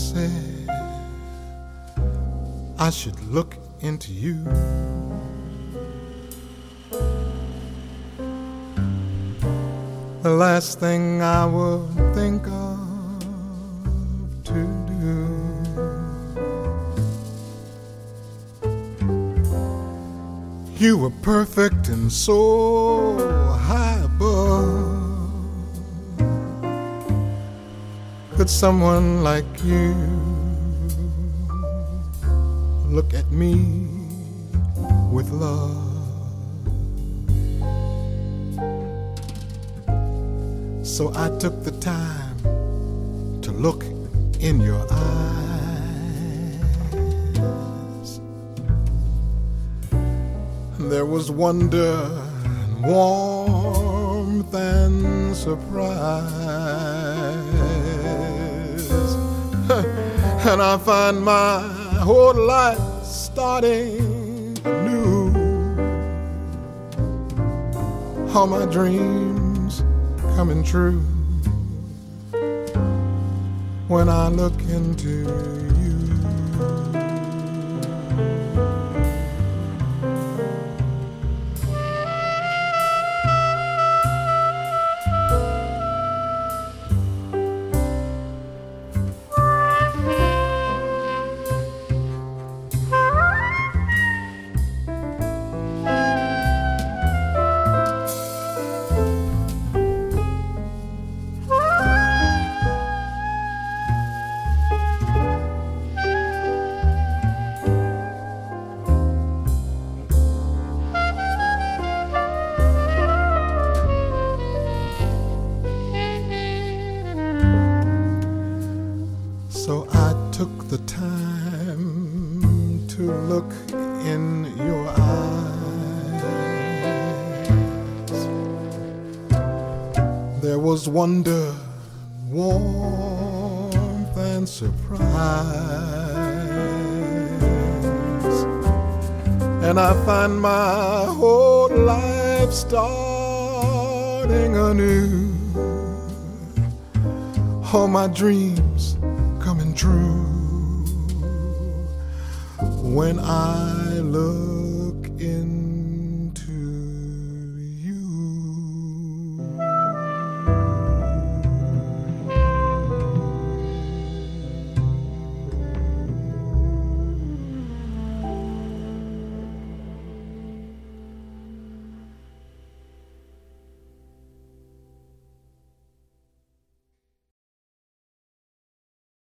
said I should look into you. The last thing I would think of to do. You were perfect and so high above. Could someone like you look at me with love? So I took the time to look in your eyes. There was wonder and warmth and surprise. And I find my whole life starting anew. All my dreams coming true when I look into you. So I took the time to look in your eyes. There was wonder, warmth and surprise. And I find my whole life starting anew. All my dreams coming true when I look